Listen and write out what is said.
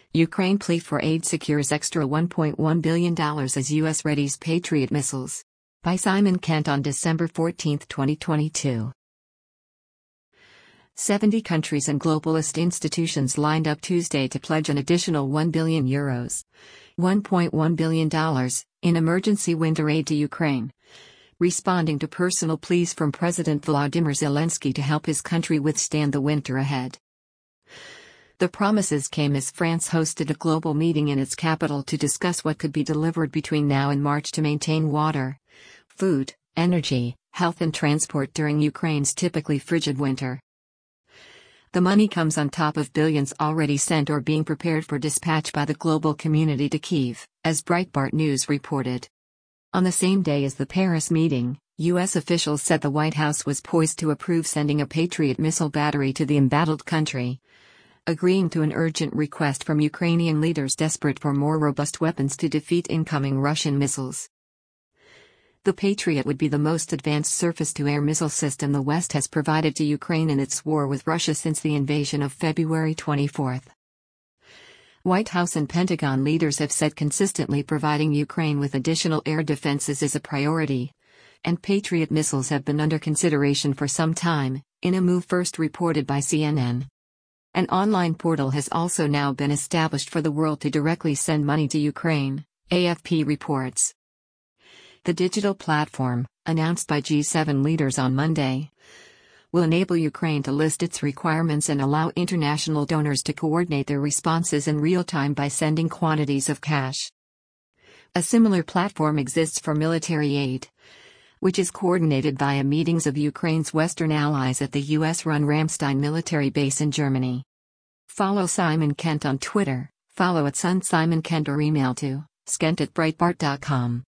Ukraine plea for aid secures extra $1.1 billion as U.S. readies Patriot missiles. By Simon Kent on December 14, 2022. 70 countries and globalist institutions lined up Tuesday to pledge an additional €1 billion, $1.1 billion, in emergency winter aid to Ukraine, responding to personal pleas from President Volodymyr Zelensky to help his country withstand the winter ahead. The promises came as France hosted a global meeting in its capital to discuss what could be delivered between now and March to maintain water, food, energy, health and transport during Ukraine's typically frigid winter. The money comes on top of billions already sent or being prepared for dispatch by the global community to Kyiv, as Breitbart News reported. On the same day as the Paris meeting, U.S. officials said the White House was poised to approve sending a Patriot missile battery to the embattled country, agreeing to an urgent request from Ukrainian leaders desperate for more robust weapons to defeat incoming Russian missiles. The Patriot would be the most advanced surface-to-air missile system the West has provided to Ukraine in its war with Russia since the invasion of February 24. White House and Pentagon leaders have said consistently providing Ukraine with additional air defenses is a priority, and Patriot missiles have been under consideration for some time, in a move first reported by CNN. An online portal has also now been established for the world to directly send money to Ukraine, AFP reports. The digital platform, announced by G7 leaders on Monday, will enable Ukraine to list its requirements and allow international donors to coordinate their responses in real time by sending quantities of cash. A similar platform exists for military aid, which is coordinated via meetings of Ukraine's Western allies at the US-run Ramstein military base in Germany. Follow Simon Kent on Twitter, follow @SunSimonKent or email to skent@breitbart.com.